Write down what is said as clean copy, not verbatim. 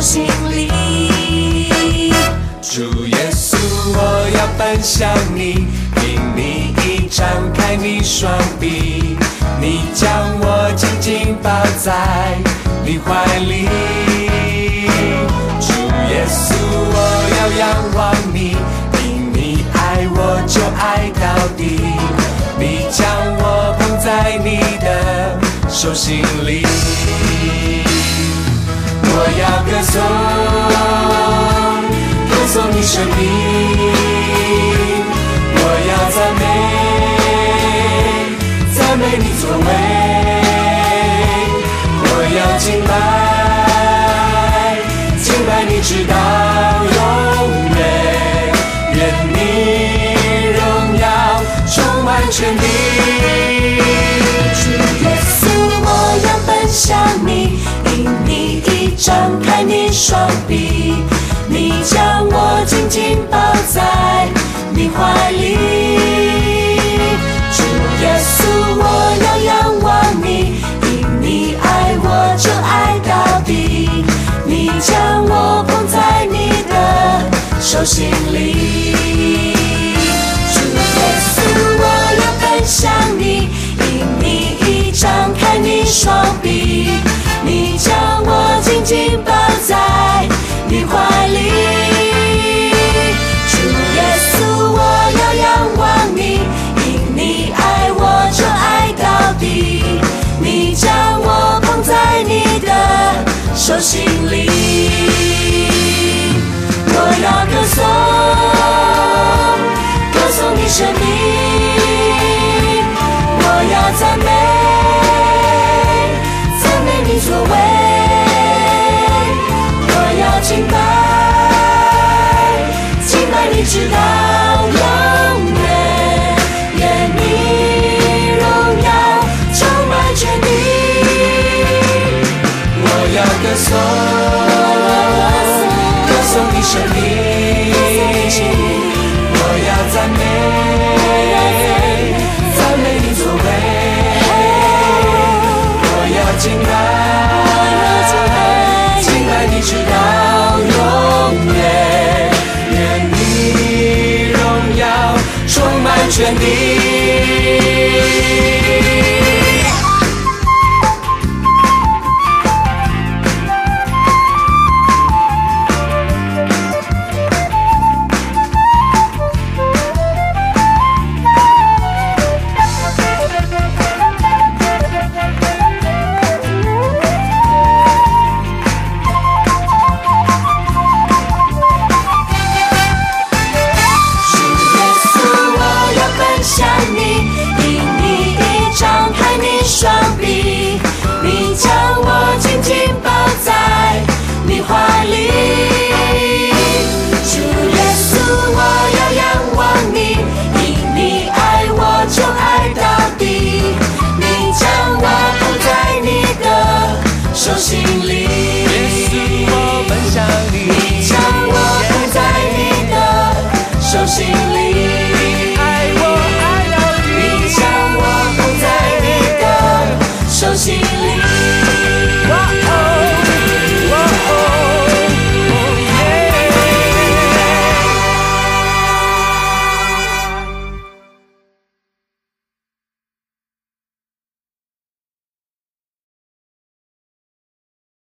心里。 主耶稣，我要奔向你，因你已张开你双臂，你将我紧紧抱在你怀里。主耶稣，我要仰望你，因你爱我就爱到底，你将我捧在你的手心里。我要歌颂，歌颂你生命，我要赞美，赞美你作为，我要敬拜，敬拜你直到永远，愿你荣耀充满全地。 主耶稣，我要奔向你，因你已张开你双臂，你将我紧紧抱在你怀里。主耶稣，我要仰望你，因你爱我就爱到底，你将我捧在你的手心里。主耶稣，我要奔向你，因你已张开你双臂，你将我紧紧抱在你怀里。主耶稣，我要仰望你，因你爱我就爱到底，你将我捧在你的手心里。我要歌颂，歌颂你生命，我要赞美，赞美你作为，我要敬拜，敬拜你直到永远，愿你荣耀充满全地。 我要歌颂，歌颂你生命，我要赞美，赞美你作为，我要敬拜，敬拜你直到永远，愿你荣耀充满全地。 手心里。